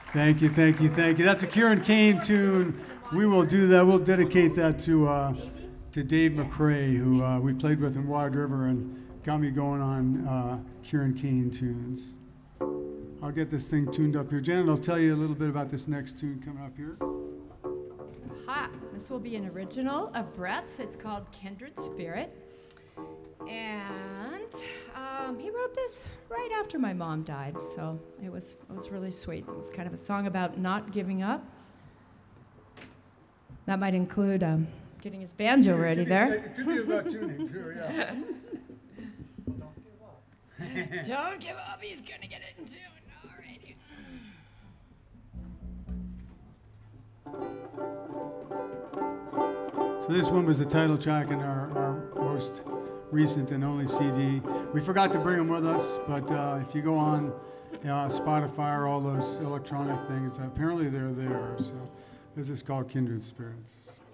Thank you, thank you, thank you. That's a Kieran Kane tune. We will do that. We'll dedicate that to Dave McCrae, who we played with in Wide River and got me going on Kieran Kane tunes. I'll get this thing tuned up here. Janet, I'll tell you a little bit about this next tune coming up here. This will be an original of Brett's. It's called Kindred Spirit. And he wrote this right after my mom died, so it was really sweet. It was kind of a song about not giving up. That might include getting his banjo ready there. It could be about tuning, too, yeah. Don't give up, he's gonna get it in tune. Alrighty. So this one was the title track in our most recent and only CD. We forgot to bring them with us, but if you go on Spotify or all those electronic things, apparently they're there. So this is called Kindred Spirits.